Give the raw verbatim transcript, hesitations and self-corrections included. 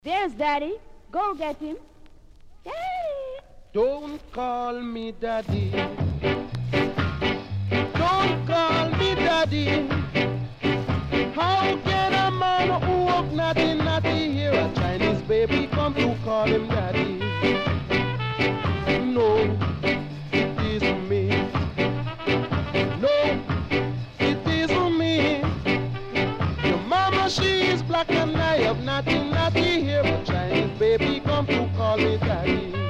There's Daddy. Go get him. Daddy. Don't call me Daddy. Don't call me Daddy. How can a man who walk naughty, naughty hear a Chinese baby come to call him Daddy? No, it isn't me. No, it isn't me. Your mama, she is black and I have nothing, naughty here, but Chinese baby come to call me Daddy.